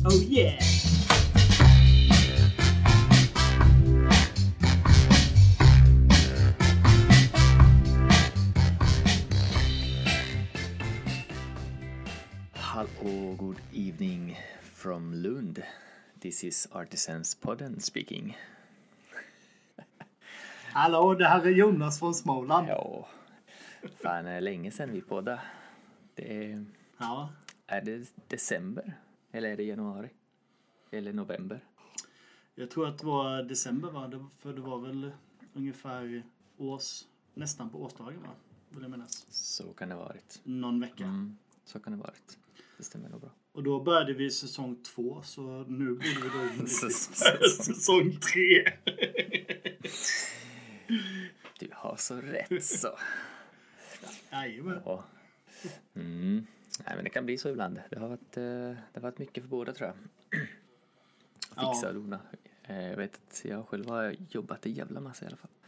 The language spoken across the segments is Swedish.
Oh yeah! Hello, good evening from Lund. This is Artisans Podden speaking. Hallå, det här är Jonas från Småland. Ja, fan är länge sedan vi poddade. Ja. Är det december? Eller är det januari? Eller november? Jag tror att det var december, va? För det var väl ungefär nästan på årsdagen, va? Vill jag minnas. Så kan det ha varit. Någon vecka. Så kan det ha varit. Det stämmer nog bra. Och då började vi säsong 2, så nu borde vi då in i säsong 3. Du har så rätt så. Jajamän. Ja. Nej, men det kan bli så ibland. Det har varit mycket för båda, tror jag. Fixa och dona. Jag vet att jag själv har jobbat en jävla massa i alla fall.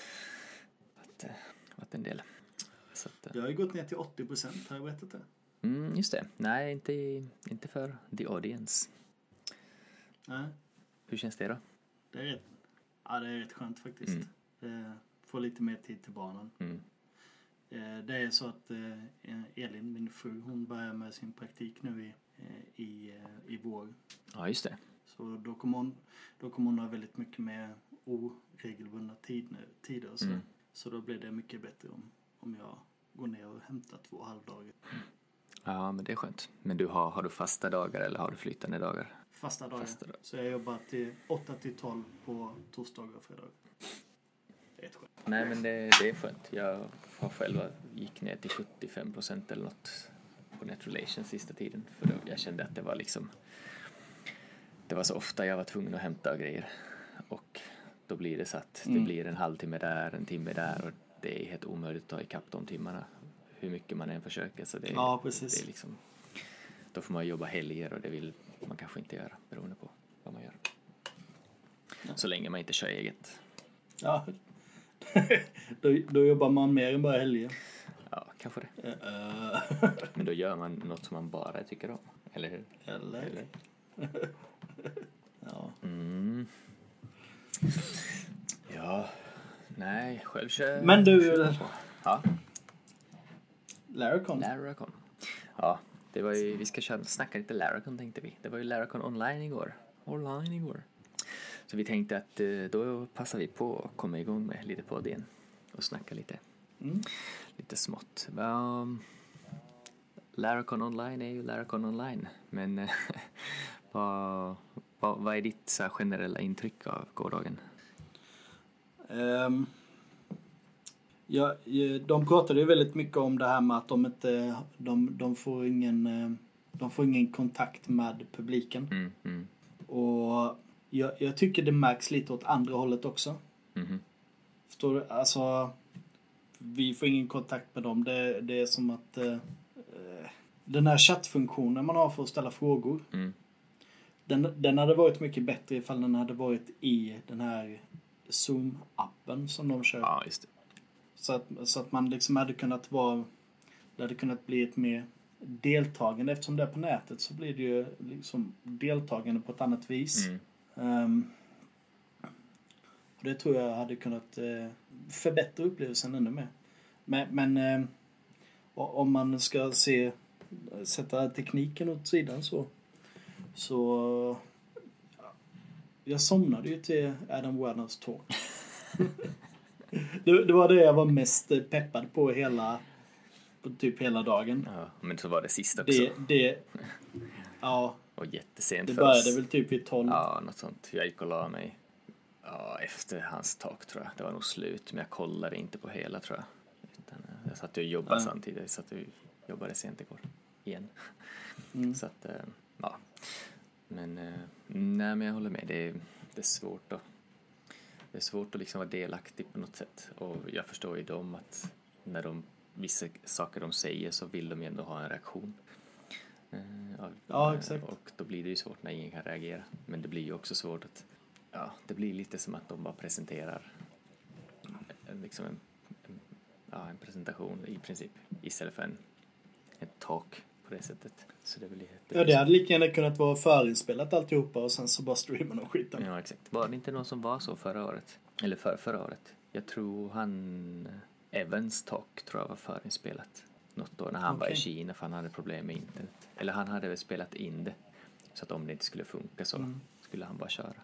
Varit en del. Så att, jag har ju gått ner till 80%, har jag vetat det? Just det. Nej, inte för the audience. Nej. Hur känns det då? Det är rätt skönt faktiskt. Få lite mer tid till barnen. Det är så att Elin, min fru, hon börjar med sin praktik nu i vår. Ja, just det. Så då kommer hon ha väldigt mycket med oregelbundna tider och så. Så då blir det mycket bättre om jag går ner och hämtar 2 halvdagar. Ja, men det är skönt. Men har du fasta dagar eller har du flytande dagar? Fasta dagar. Så jag jobbar till 8-12 på torsdagar och fredagar. Det är skönt. Nej, men det är skönt. Jag har själv gick ner till 75% eller något på Net Relations sista tiden. För då jag kände att det var det var så ofta jag var tvungen att hämta grejer. Och då blir det så att det blir en halvtimme där, en timme där. Och det är helt omöjligt att ta ikapp de timmarna. Hur mycket man än försöker. Så ja, precis. Det är då får man jobba helger och det vill man kanske inte göra. Beroende på vad man gör. Ja. Så länge man inte kör eget. Ja, då jobbar man mer än bara helger. Ja, kanske det. Men då gör man något som man bara tycker om. Eller hur? Eller? Ja. Ja. Nej, själv kör. Men du... Ja. Laracon. Ja, det var ju, vi ska snacka lite Laracon tänkte vi. Det var ju Laracon online igår. Så vi tänkte att då passar vi på att komma igång med lite podd igen. Och snacka lite. Lite smått. Laracon online är ju Laracon online. Men vad är ditt så här generella intryck av gårdagen? De pratade ju väldigt mycket om det här med att de får ingen kontakt med publiken. Och jag tycker det märks lite åt andra hållet också. Förstår du? Alltså, vi får ingen kontakt med dem. Det är som att den här chattfunktionen man har för att ställa frågor, den hade varit mycket bättre ifall den hade varit i den här Zoom-appen som de kör. Ja, just det. Så att man liksom hade kunnat bli ett mer deltagande. Eftersom det är på nätet så blir det ju liksom deltagande på ett annat vis. Och det tror jag hade kunnat förbättra upplevelsen ännu mer. Men om man ska sätta tekniken åt sidan så jag somnade ju till Adam Werners talk. Det var det jag var mest peppad på typ hela dagen. Ja, men så var det sista också. Ja. Och jättesent det började väl typ i 12. Ja, något sånt. Jag gick och la mig efter hans tak, tror jag. Det var nog slut, men jag kollade inte på hela, tror jag. Utan jag satt och jobbade samtidigt. Jag satt och jobbade sent igår. Igen. Så att, ja. Men, nej, men jag håller med. Det är svårt att... Det är svårt att liksom vara delaktig på något sätt. Och jag förstår ju dem att när vissa saker de säger så vill de ju ändå ha en reaktion. Ja, exakt. Och då blir det ju svårt när ingen kan reagera. Men det blir ju också svårt att... Ja, det blir lite som att de bara presenterar en presentation i princip. Istället för en talk på det sättet. Så det blir Ja, det hade lika gärna kunnat vara förinspelat alltihopa och sen så bara streama och skiten. Ja, exakt. Var det inte någon som var så förra året? Eller förra året? Jag tror han Evans talk tror jag var förinspelat. Något år när han var i Kina för han hade problem med internet. Eller han hade väl spelat in det. Så att om det inte skulle funka så skulle han bara köra.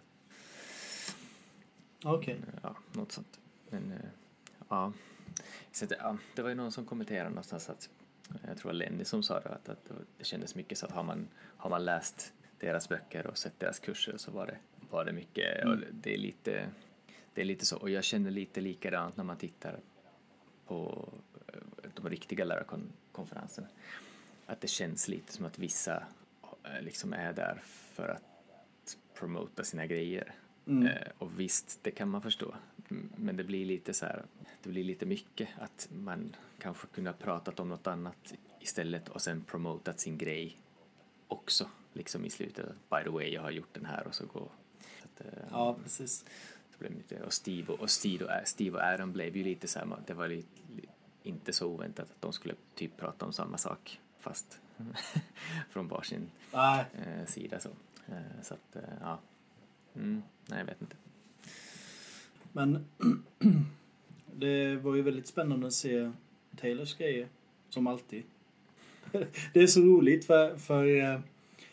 Okej. Ja, något sånt. Men ja. Så det var ju någon som kommenterade någonstans att jag tror Lenny som sa det att det kändes mycket så att har man läst deras böcker och sett deras kurser så var det mycket och det är lite så och jag känner lite likadant när man tittar på de riktiga lärarkonferenserna att det känns lite som att vissa liksom är där för att promota sina grejer. Och visst, det kan man förstå. Men det blir lite så här, det blir lite mycket att man kanske kunde ha pratat om något annat istället och sen promotat sin grej också. Liksom i slutet, by the way, jag har gjort den här och så gå. Så att, ja, precis. Så blev lite, och Steve och Aaron blev ju lite så här, det var lite, inte så oväntat att de skulle typ prata om samma sak fast från varsin sida så. Så att, ja. Nej, jag vet inte. Men det var ju väldigt spännande att se Taylors grejer, som alltid. Det är så roligt för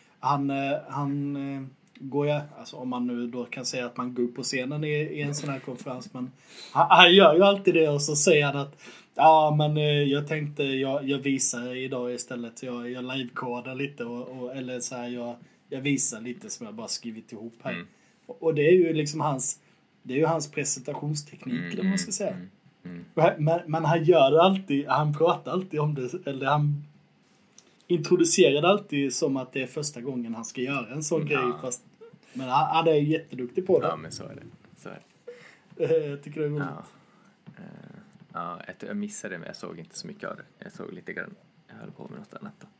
han går ju, alltså om man nu då kan säga att man går upp på scenen i en sån här konferens, men han gör ju alltid det och så säger han att ja, men jag tänkte jag visar idag istället, jag livekodar lite eller så här, jag visar lite som jag bara skrivit ihop här. Och det är ju liksom hans presentationsteknik, eller man ska säga. Men han gör alltid, han pratar alltid om det, eller han introducerar det alltid som att det är första gången han ska göra en sån grej, fast men han är ju jätteduktig på det. Ja, men så är det. Jag tycker det är roligt. Ja, jag missade det, men jag såg inte så mycket av det. Jag såg lite grann, jag höll på med något annat då.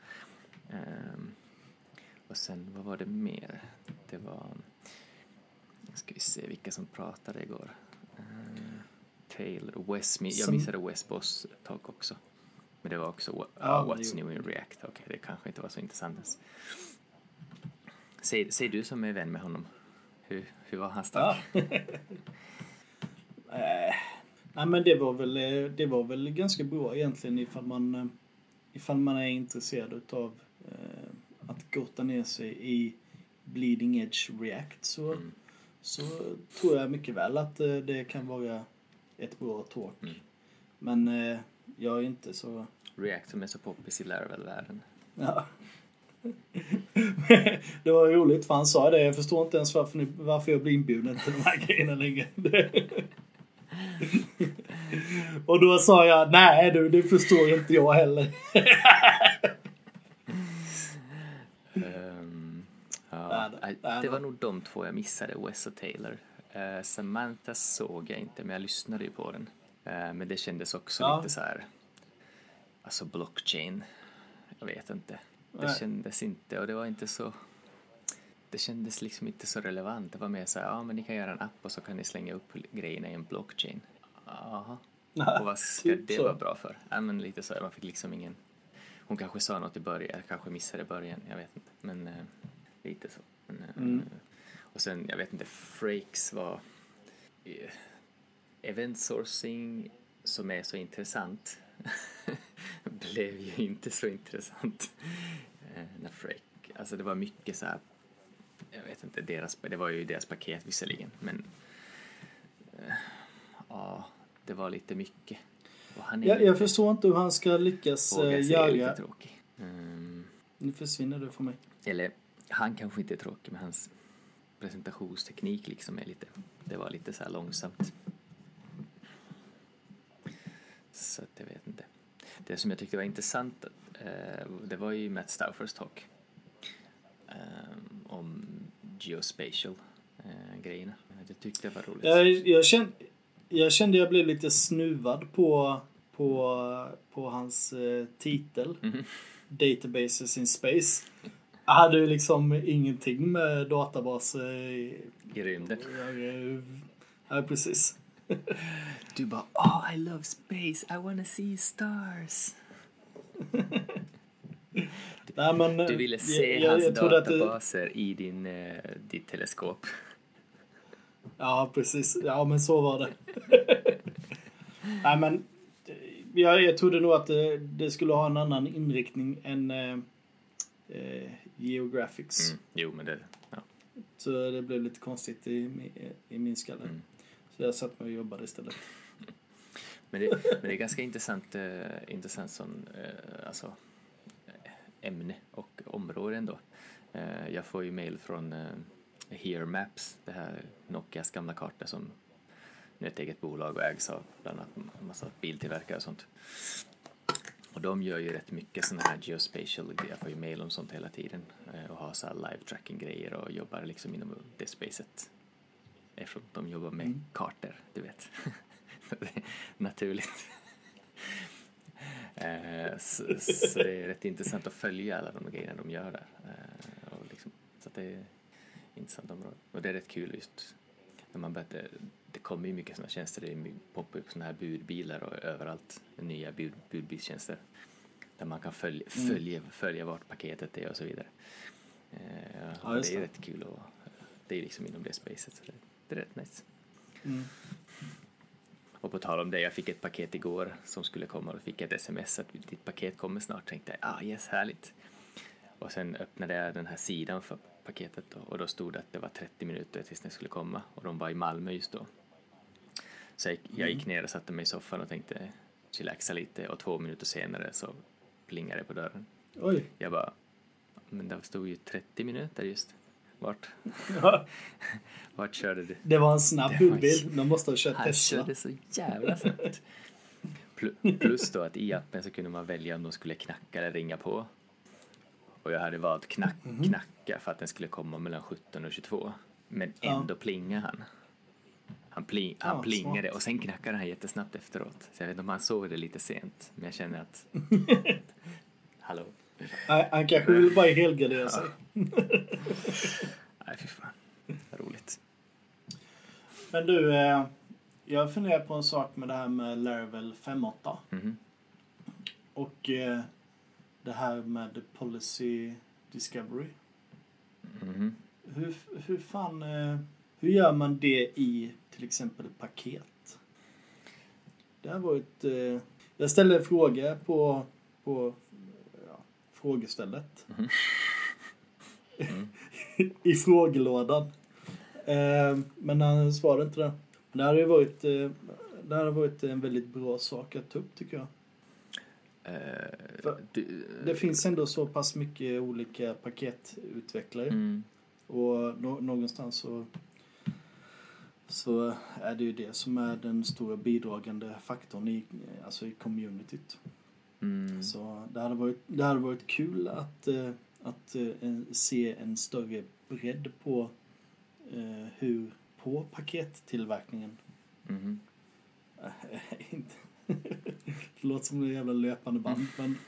Och sen, vad var det mer? Det var, ska vi se vilka som pratade igår. Taylor, Wes, jag missade Wes Boss talk också. Men det var också What's New in React. Okej, det kanske inte var så intressant ens. Säg du som är vän med honom. Hur var hans talk? Nej, men det var väl ganska bra egentligen ifall man är intresserad av att grotta ner sig i Bleeding Edge React så tror jag mycket väl att det kan vara ett bra talk. Men jag är inte så... React som är så poppis i Laravel-världen. Ja. Det var roligt för han sa det. Jag förstår inte ens varför jag blir inbjuden till de här grejerna längre. Och då sa jag, nej du, det förstår inte jag heller. Det var nog de två jag missade, Wes och Taylor. Samantha såg jag inte, men jag lyssnade ju på den. Men det kändes också lite så här, alltså blockchain, jag vet inte. Det kändes inte, och det var inte så, det kändes liksom inte så relevant. Det var mer så här, men ni kan göra en app och så kan ni slänga upp grejerna i en blockchain. Jaha. Och vad ska det vara bra för? Men lite så här, man fick liksom ingen, hon kanske sa något i början, jag kanske missade början, jag vet inte. Men lite så. Och sen, jag vet inte, Frakes var event sourcing som är så intressant blev ju inte så intressant när Frake, alltså det var mycket så här, jag vet inte, det var ju deras paket visserligen, men det var lite mycket. Och han är jag förstår inte hur han ska lyckas göra. Lite tråkig. Nu försvinner det för mig. Eller han kanske inte är tråkig, men hans presentationsteknik liksom är lite, det var lite så här långsamt. Så att jag vet inte. Det som jag tyckte var intressant, det var ju Matt Stauffers talk om geospatial grejerna. Det tyckte jag var roligt. Jag kände jag blev lite snuvad på hans titel. Databases in Space. Jag hade ju liksom ingenting med databaser i rymden. Ja, precis. Du bara, I love space, I wanna see stars. Nej, men, du ville se hans databaser i ditt teleskop. Ja, precis. Ja, men så var det. Nej, men jag trodde nog att det skulle ha en annan inriktning än Geographics. Jo, men det... Ja. Så det blev lite konstigt i min skalle. Så jag satt mig och jobbade istället. Men det är ganska intressant sån, alltså, ämne och område ändå. Jag får ju mail från Here Maps, det här Nokias gamla karta som nu är ett eget bolag och ägs av bland annat en massa biltillverkare och sånt. Och de gör ju rätt mycket sådana här geospatial grejer. Jag får ju mail om sånt hela tiden och har så här live tracking grejer och jobbar liksom inom det spacet. Eftersom de jobbar med kartor, du vet. Det är naturligt. Så det är rätt intressant att följa alla de grejerna de gör där. Och liksom, så att det är intressant område. Och det är rätt kul just när man börjar, det kommer ju mycket sådana tjänster. Det poppar upp sådana här budbilar och överallt nya budbilstjänster där man kan följa vart paketet är och så vidare. Och det är rätt kul och det är liksom inom det spacet, så det är rätt nice. Och på tal om det, jag fick ett paket igår som skulle komma och fick ett sms att ditt paket kommer snart. Tänkte jag, yes, härligt. Och sen öppnade jag den här sidan för paketet och då stod det att det var 30 minuter tills det skulle komma och de var i Malmö just då. Så jag gick ner och satte mig i soffan och tänkte chillaxa lite och 2 minuter senare så plingade det på dörren. Oj. Jag bara, men det stod ju 30 minuter just. Vart körde du? Det var en snabb budbil. De måste ha kört Tesla. Han körde så jävla snabbt. Plus då att i appen så kunde man välja om de skulle knacka eller ringa på. Och jag hade valt knacka för att den skulle komma mellan 17 och 22. Men ändå plingade han. Han plingade smart. Och sen knackade han jättesnabbt efteråt. Så jag vet inte om han såg det lite sent. Men jag känner att... Hallå? Han kanske vill bara helgardera sig. Nej, fy fan. Roligt. Men du, jag funderar på en sak med det här med Laravel 5.8. Och det här med Policy Discovery. Hur gör man det i till exempel paket? Det har varit... jag ställde en fråga på frågestället. I frågelådan. Men han svarade inte det. Det hade varit en väldigt bra sak att ta upp, tycker jag. Det finns ändå så pass mycket olika paketutvecklare. Och någonstans så är det ju det som är den stora bidragande faktorn i communityt. Så det hade varit kul att se en större bredd på på pakettillverkningen. Det låter som en jävla löpande band,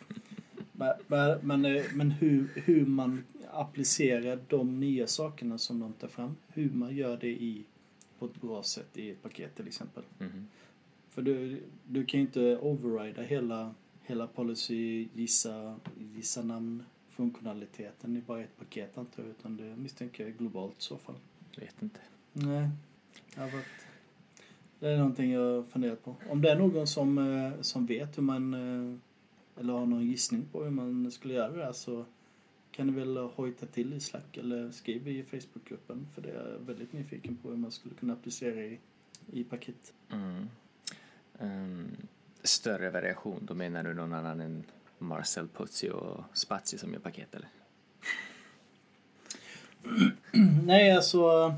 men hur man applicerar de nya sakerna som de tar fram, hur man gör det på ett bra sätt i ett paket till exempel. För du kan ju inte overrida hela policy, gissa namn, funktionaliteten i bara ett paket, antar jag, utan det misstänker jag globalt i så fall. Vet inte. Nej, det är någonting jag funderat på. Om det är någon som vet hur man eller har någon gissning på hur man skulle göra det här, så kan ni väl hojta till i Slack eller skriva i Facebookgruppen, för det är jag väldigt nyfiken på hur man skulle kunna applicera i paket. Större variation, då menar du någon annan än Marcel Puzzi och Spazzi som gör paket, eller? Nej, alltså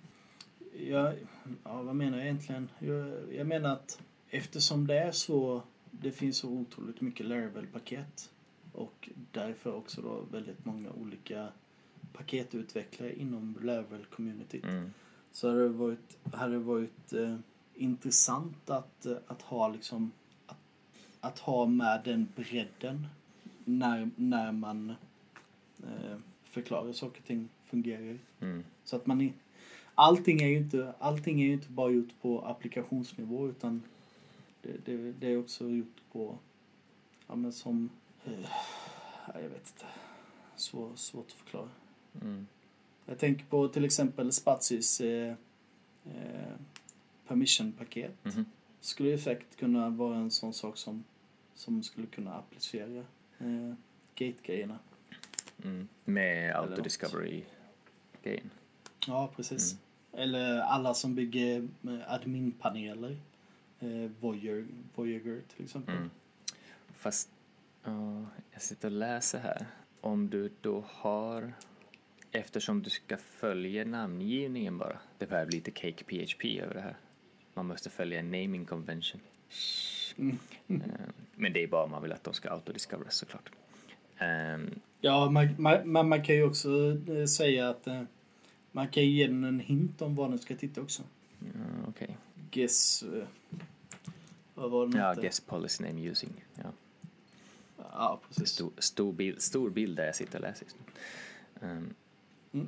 vad menar jag egentligen? Jag menar att eftersom det finns så otroligt mycket Laravel-paket och därför också då väldigt många olika paketutvecklare inom Laravel-communityt, så hade det varit intressant att ha liksom att ha med den bredden när man förklarar saker och ting fungerar. Så att allting är ju inte bara gjort på applikationsnivå, utan det är också gjort på jag vet inte. svårt att förklara. Mm. Jag tänker på till exempel Spazis permission-paket. Mhm. Skulle ju säkert kunna vara en sån sak som skulle kunna applicera gate-grejerna. Med auto-discovery-grejen. Ja, precis. Eller alla som bygger admin-paneler. Voyager till exempel. Fast jag sitter och läser här. Om du då har, eftersom du ska följa namngivningen bara, det behöver lite cake PHP över det här. Man måste följa en naming convention. Men det är bara om man vill att de ska autodiscoveras såklart. Ja, man kan ju också säga att man kan ge den en hint om vad den ska titta också. Okej. Guess... vad var den hette? Guess policy name using. Ja. Ja, precis. Stor bild där jag sitter och läser just nu.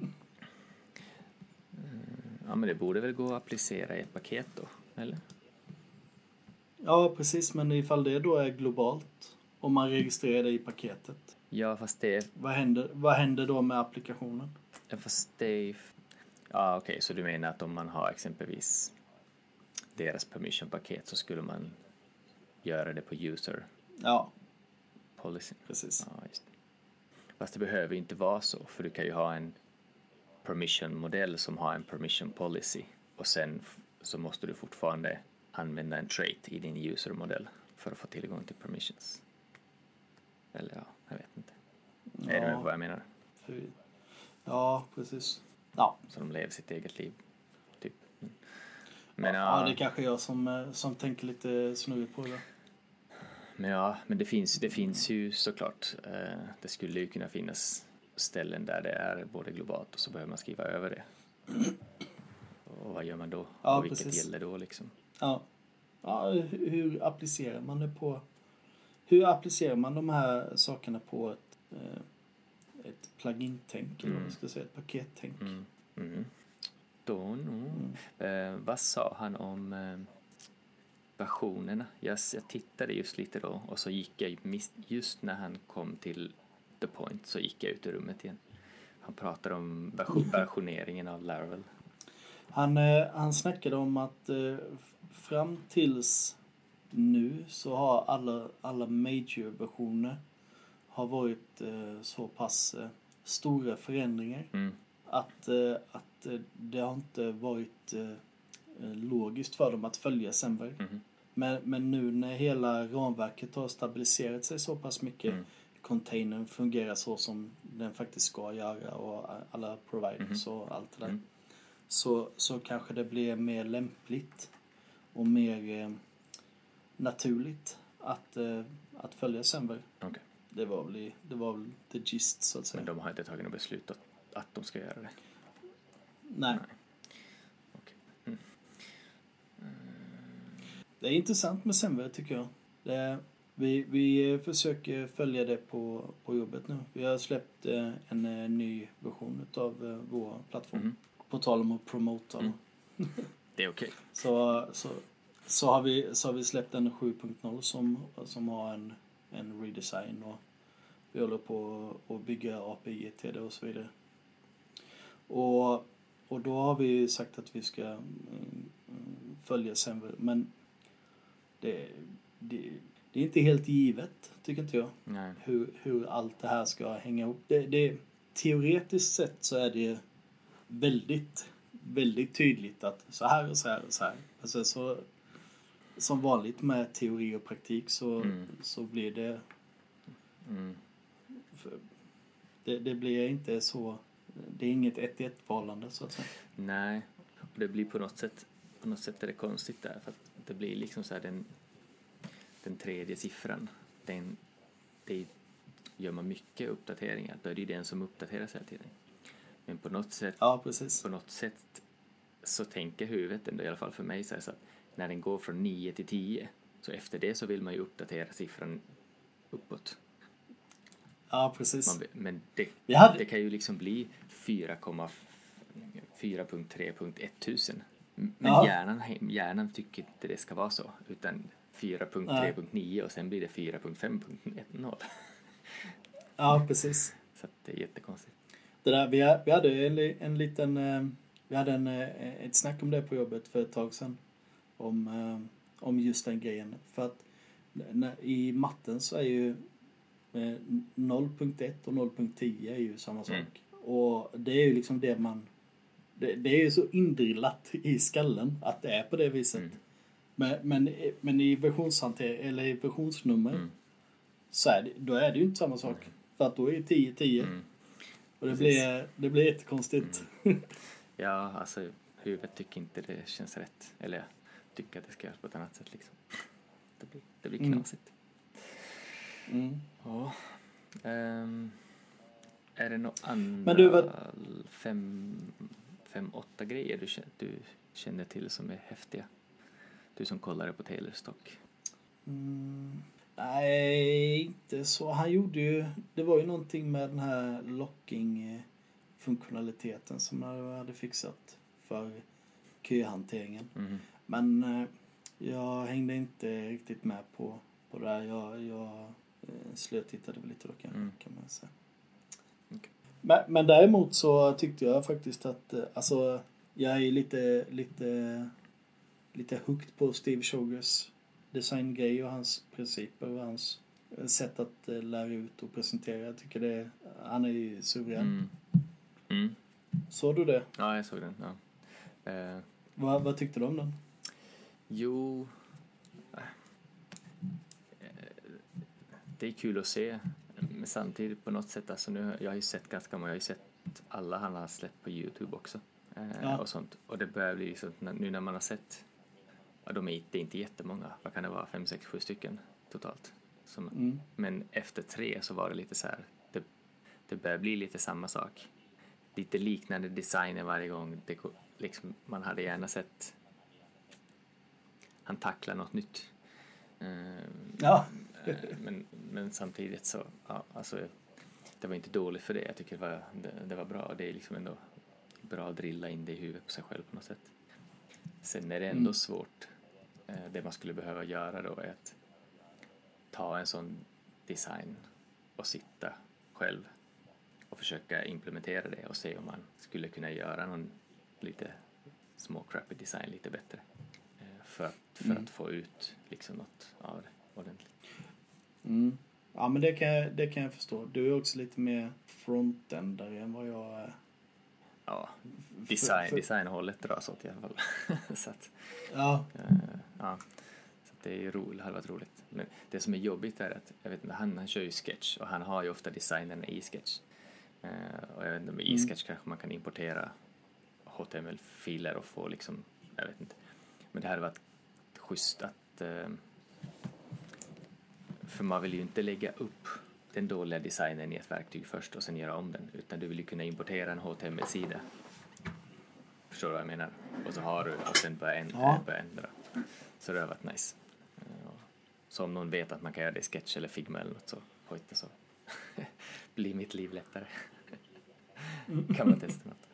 Ja, men det borde väl gå att applicera i ett paket då, eller? Ja, precis. Men ifall det då är globalt, om man registrerar det i paketet. Ja, fast det... Vad händer då med applikationen? Ja, fast det... Ja, okej. Så du menar att om man har exempelvis deras permission-paket så skulle man göra det på user... Ja. Policy. Precis. Ja, just det. Fast det behöver inte vara så, för du kan ju ha en permission-modell som har en permission policy och sen så måste du fortfarande använda en trait i din user-modell för att få tillgång till permissions. Eller ja, jag vet inte. Är du med vad jag menar? Ja, precis. Ja. Så de lever sitt eget liv, typ. Men, ja, det är kanske jag som tänker lite snurrigt på det. Men det finns ju såklart. Det skulle ju kunna finnas ställen där det är både globalt och så behöver man skriva över det. Och vad gör man då? Ja, och vilket precis. gäller då liksom? Ja, hur applicerar man det på... Hur applicerar man de här sakerna på ett plugin-tänk eller vad man ska säga, ett paket-tänk? Vad sa han om versionerna? Jag tittade just lite då och så gick jag just när han kom till the point så gick jag ut ur rummet igen. Han pratade om versioneringen av Laravel. Han snackade om att fram tills nu så har alla major-versioner har varit så pass stora förändringar att det har inte varit logiskt för dem att följa Semver. Men nu när hela ramverket har stabiliserat sig så pass mycket, containern fungerar så som den faktiskt ska göra och alla providers och allt det där, så kanske det blir mer lämpligt och mer naturligt att följa Semver. Okay. Det var väl the gist så att säga. Men de har inte tagit något beslut att de ska göra det? Nej. Okay. Det är intressant med Semver tycker jag. Vi försöker följa det på jobbet nu. Vi har släppt en ny version av vår plattform. På tal om att promota. Det är okej. Så har vi släppt en 7.0 som har en redesign och vi håller på att bygga API till det och så vidare. Och då har vi sagt att vi ska följa Semver, men det är inte helt givet, tycker inte jag. Nej. Hur allt det här ska hänga ihop. Det teoretiskt sett så är det väldigt, väldigt tydligt att så här och så här och så här. Alltså så som vanligt med teori och praktik så blir det det blir inte så, det är inget 1-1 förhållande så att säga. Nej, och det blir på något sätt är det konstigt där för att det blir liksom så här den tredje siffran, det gör man mycket uppdateringar, då är det ju den som uppdateras hela tiden. Men på något sätt, på något sätt så tänker huvudet ändå, i alla fall för mig, så att när den går från 9 till 10 så efter det så vill man ju uppdatera siffran uppåt. Ja, precis. Men det kan ju liksom bli 4.3.1000. Men hjärnan tycker inte det ska vara så, utan 4.3.9 och sen blir det 4.5.10. Ja, precis. Så att det är jättekonstigt. Det där, vi hade en liten... Vi hade ett snack om det på jobbet för ett tag sedan. Om just den grejen. För att i matten så är ju 0.1 och 0.10 är ju samma sak. Och det är ju liksom det man... Det är ju så indrillat i skallen att det är på det viset. Men i eller i versionsnummer så då är det ju inte samma sak. För att då är det 10-10. Och det blir jättekonstigt. Ja, alltså huvudet tycker inte det känns rätt. Eller jag tycker att det ska göras på ett annat sätt liksom. Det blir knasigt. Ja. Är det några andra 5-8 grejer du känner till som är häftiga? Du som kollade på Taylorstock. Nej, inte så. Han gjorde ju... Det var ju någonting med den här locking-funktionaliteten som han hade fixat för köhanteringen. Men jag hängde inte riktigt med på det där. Jag slötittade väl lite då kan man säga. Okay. Men däremot så tyckte jag faktiskt att alltså jag är lite hooked på Steve Shogers designgrej och hans principer och hans sätt att lära ut och presentera. Jag tycker han är ju suverän. Såg du det? Ja, jag såg den. Ja. Vad tyckte du om den? Jo, det är kul att se. Men samtidigt på något sätt, alltså nu, jag har ju sett ganska många, jag har ju sett alla han har släppt på YouTube också. Och sånt. Och det börjar bli så nu när man har sett, de är inte jättemånga, vad kan det vara, 5, 6, 7 stycken totalt. Men efter 3 så var det lite så här, det börjar bli lite samma sak. Lite liknande designer varje gång. Liksom, man hade gärna sett han tacklar något nytt. Men samtidigt så alltså, det var inte dåligt för det. Jag tycker det var bra. Det är liksom ändå bra att drilla in det i huvudet på sig själv på något sätt. Sen är det ändå svårt. Det man skulle behöva göra då är att ta en sån design och sitta själv och försöka implementera det och se om man skulle kunna göra någon lite små crappy design lite bättre för att få ut liksom något av det ordentligt. Ja, men det kan jag förstå. Du är också lite mer frontendare än vad jag är. Ja, designhållet dras åt i alla fall. Så att, så att det är roligt, hade varit roligt. Men det som är jobbigt är att jag vet inte, han kör ju Sketch och han har ju ofta designerna i Sketch. Och jag vet inte, med i Sketch kanske man kan importera HTML-filer och få liksom, jag vet inte. Men det hade varit schysst att för man vill ju inte lägga upp den dåliga designen i ett verktyg först och sen göra om den, utan du vill ju kunna importera en HTML-sida. Förstår du vad jag menar? Och så har du, och sen börja ändra. Så det har varit nice. Så om någon vet att man kan göra det i Sketch eller Figma eller något så hojta så blir mitt liv lättare. Kan man testa något.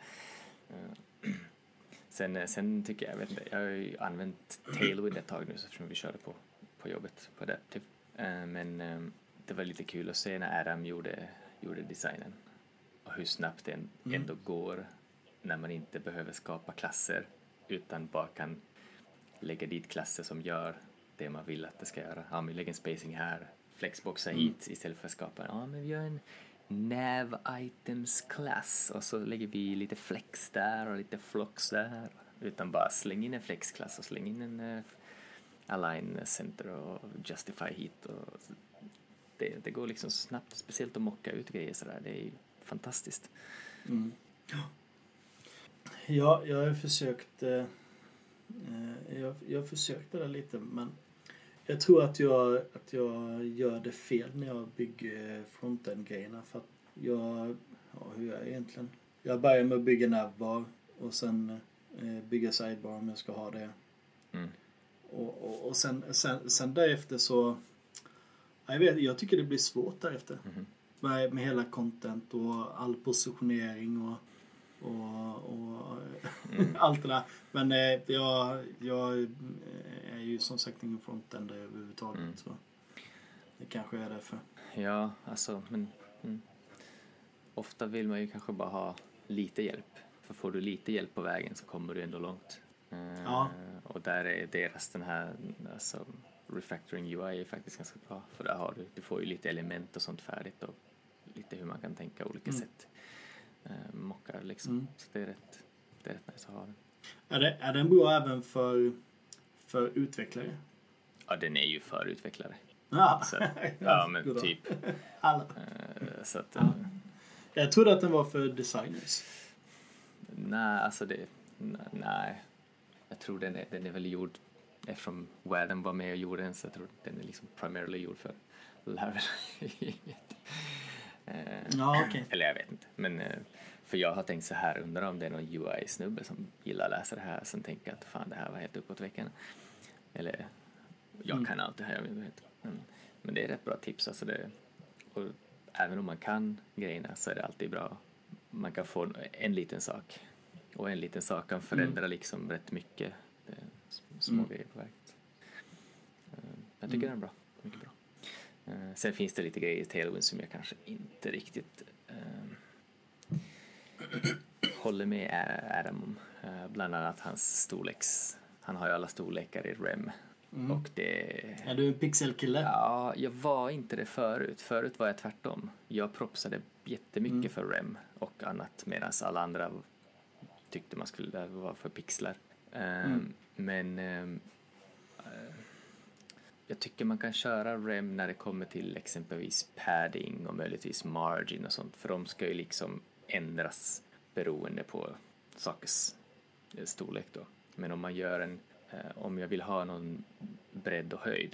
Sen tycker jag vet inte, jag har ju använt Tailwind ett tag nu eftersom vi körde på jobbet på Adaptive. Men det var lite kul att se när Adam gjorde designen och hur snabbt det ändå går när man inte behöver skapa klasser utan bara kan lägga dit klasser som gör det man vill att det ska göra. Ja, men lägger en spacing här, flexboxar hit istället för att skapa men vi gör en nav items klass och så lägger vi lite flex där och lite flox där, utan bara släng in en flexklass och släng in en align center och justify hit och det går liksom snabbt, speciellt att mocka ut grejer sådär, det är ju fantastiskt. Ja, jag har försökt jag försökte det lite, men jag tror att jag gör det fel när jag bygger frontend-grejerna, för att hur gör jag egentligen? Jag börjar med att bygga navbar och sen bygga sidebar om jag ska ha det. Och sen därefter så jag tycker det blir svårt därefter. Med hela content och all positionering och allt det där. Men jag är ju som sagt ingen frontender överhuvudtaget. Så det kanske är därför. Ja, alltså men ofta vill man ju kanske bara ha lite hjälp. För får du lite hjälp på vägen så kommer du ändå långt. Och där är deras den här alltså, refactoring UI är faktiskt ganska bra. För där du får ju lite element och sånt färdigt och lite hur man kan tänka olika sätt. Mockar liksom. Så det är rätt nice att ha den. Är den bra även för utvecklare? Ja, den är ju för utvecklare. Så, men typ. Alla. Så att, jag trodde att den var för designers. Nej. Jag tror den är väl gjord eftersom Wadden var med och gjorde den, så jag tror den är liksom primarily gjord för lärargänget. Okay. Eller jag vet inte. Men för jag har tänkt så här, undrar om det är någon UI-snubbe som gillar att läsa det här som tänker att fan det här var helt uppåtväckande. Eller jag kan allt det här, jag vet inte. Men det är rätt bra tips alltså och även om man kan grejerna så är det alltid bra. Man kan få en liten sak och en liten sak kan förändra liksom rätt mycket. Det är små grejer på vägen. Jag tycker den är bra, mycket bra. Sen finns det lite grejer i Tailwind som jag kanske inte riktigt håller med Adam om. Bland annat hans storleks. Han har ju alla storlekar i REM. Och det... Är du en pixelkille? Ja, jag var inte det förut. Förut var jag tvärtom. Jag propsade jättemycket för REM och annat medan alla andra tyckte man skulle vara för pixlar. Men jag tycker man kan köra REM när det kommer till exempelvis padding och möjligtvis margin och sånt. För de ska ju liksom ändras beroende på sakers storlek då. Men om man gör om jag vill ha någon bredd och höjd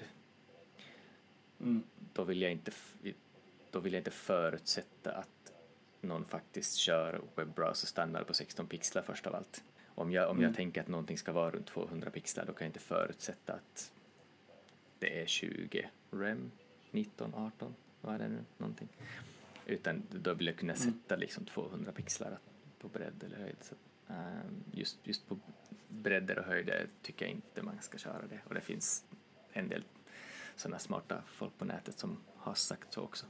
då vill jag inte förutsätta att någon faktiskt kör webbrowser-standard på 16 pixlar först av allt. Om jag tänker att någonting ska vara runt 200 pixlar då kan jag inte förutsätta att det är 20 REM, 19, 18, vad är det nu? Någonting. Utan då vill jag kunna sätta liksom 200 pixlar på bredd eller höjd. Så, just på bredder och höjder tycker jag inte man ska köra det. Och det finns en del sådana smarta folk på nätet som har sagt så också.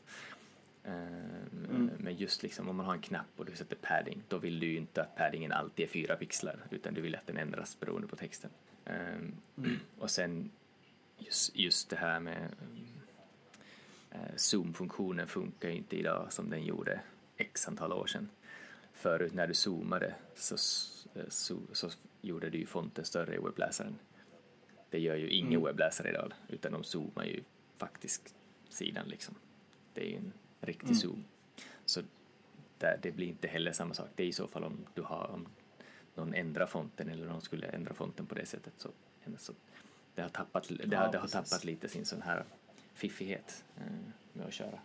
Men just liksom om man har en knapp och du sätter padding, då vill du ju inte att paddingen alltid är 4 pixlar utan du vill att den ändras beroende på texten. Och sen just det här med zoom-funktionen funkar ju inte idag som den gjorde x antal år sedan. Förut när du zoomade så gjorde du ju fonten större i webbläsaren. Det gör ju ingen webbläsare idag utan de zoomar ju faktiskt sidan liksom. Det är ju en riktig zoom. Så det blir inte heller samma sak. Det är i så fall om någon ändrar fonten eller om de skulle ändra fonten på det sättet så det har tappat lite sin sån här fiffighet med att köra.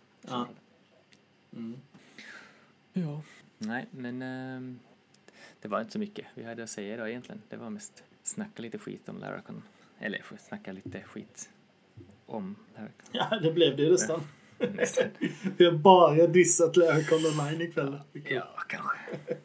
Ja. Nej, men det var inte så mycket vi hade att säga idag egentligen. Det var mest snacka lite skit om Laracon. Eller snacka lite skit om Laracon. Ja, det blev det nästan. Vi har bara dissat Laracon online ikväll. Ja, kanske.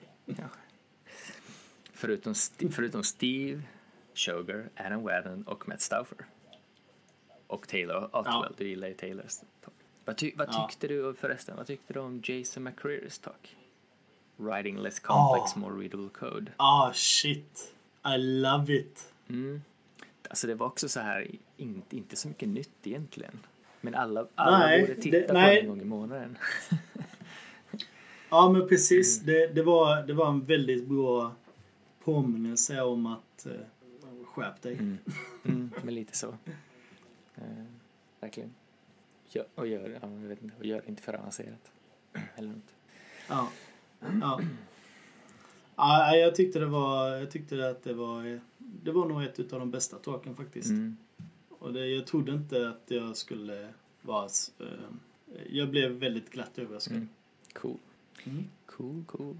Förutom Steve, Sugar, Adam Wadden och Matt Stauffer. Och Taylor Otwell. Du gillar ju Taylors talk. Vad tyckte du förresten? Vad tyckte du om Jason McCreary's talk? Writing less complex, more readable code. Shit. I love it. Alltså det var också så här, inte så mycket nytt egentligen. Men alla borde titta på en gång i månaden. Ja, men precis. Det var en väldigt bra påminnelse om att skärp dig. Men lite så. Verkligen. Gör inte för avancerat. Eller något. Ja, jag tyckte att det var nog ett av de bästa talken faktiskt. Och jag trodde inte att jag skulle vara jag blev väldigt glatt överraskad. Cool. Cool.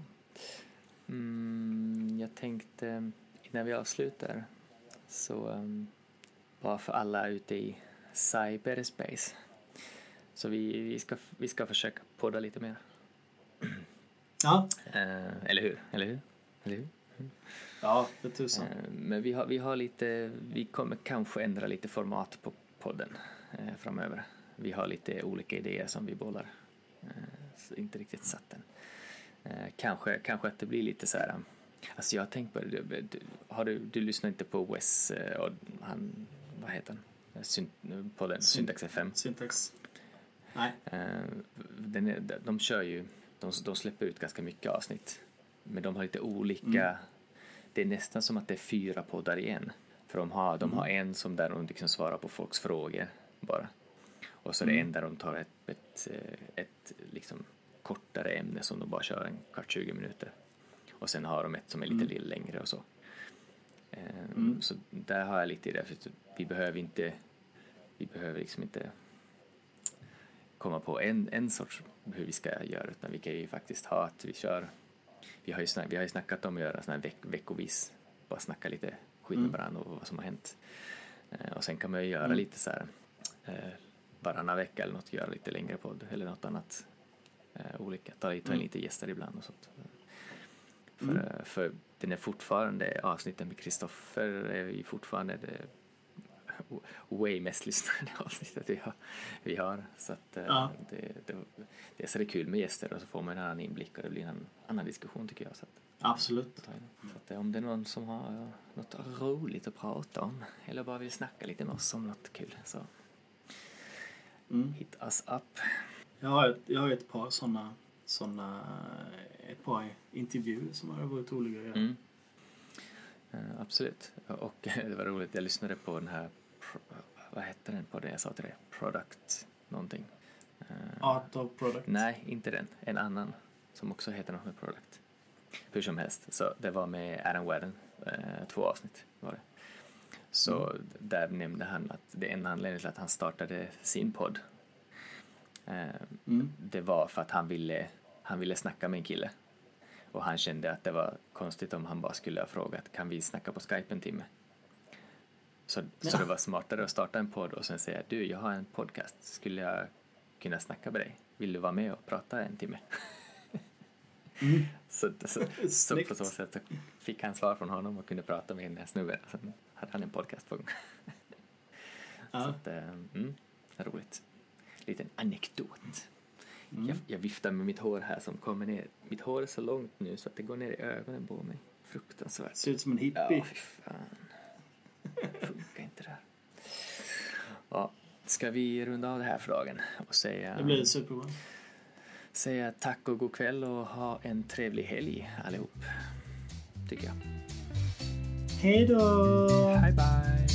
Jag tänkte innan vi avslutar så bara för alla ute i cyberspace. Så vi ska försöka podda lite mer. Ja. Eller hur? Ja, för tusan. Men vi har lite, vi kommer kanske ändra lite format på podden framöver. Vi har lite olika idéer som vi bollar. Så inte riktigt satt än. Kanske att det blir lite så här. Alltså jag har tänkt på det. Du lyssnar inte på Wes och han, vad heter han? På den Syntax FM. Syntax. Nej. De kör ju, de släpper ut ganska mycket avsnitt. Men de har lite olika, det är nästan som att det är 4 poddar igen. För de har en som där de liksom svarar på folks frågor bara. Och så är det en där de tar ett liksom kortare ämne som de bara kör en kvart 20 minuter. Och sen har de ett som är lite längre och så. Så där har jag lite i det. För vi behöver liksom inte komma på en sorts hur vi ska göra, utan vi kan ju faktiskt ha att vi har ju snackat om att göra såna här veckovis, bara snacka lite skit med varandra och vad som har hänt. Och sen kan man ju göra lite så här varannan vecka eller något, göra lite längre podd eller något annat olika, ta in lite gäster ibland och sånt. För den är fortfarande, avsnitten med Kristoffer är ju fortfarande det way mest lyssnade avsnittet vi har. Så att det är så kul med gäster och så får man en annan inblick och det blir en annan diskussion tycker jag. Så att, absolut. Så att om det är någon som har något roligt att prata om eller bara vill snacka lite med oss om något kul så hit us up. Jag har ett par såna ett par intervjuer som har varit roliga att göra. Absolut. Och det var roligt, jag lyssnade på den här vad hette den på det jag sa till dig? Product någonting. Art of Product. Nej, inte den. En annan som också heter något med Product. Hur som helst. Så det var med Adam Wadden. 2 avsnitt var det. Så där nämnde han att det enda anledningen till att han startade sin podd det var för att han ville snacka med en kille. Och han kände att det var konstigt om han bara skulle ha frågat kan vi snacka på Skype en timme? Så det var smartare att starta en podd och sen säga du, jag har en podcast. Skulle jag kunna snacka med dig? Vill du vara med och prata en timme? Så på så sätt så fick han svar från honom och kunde prata med den här snubben. Sen hade han en podcast på gång. Så att, roligt. Liten anekdot. Jag viftar med mitt hår här som kommer ner. Mitt hår är så långt nu så att det går ner i ögonen på mig. Fruktansvärt. Ser ut som en hippie. Ja, fy fan. Funkar inte det här. Ja, ska vi runda av det här för dagen och säga... Det blir superbra. Säga tack och god kväll och ha en trevlig helg allihop. Tycker jag. Hej då! Bye bye!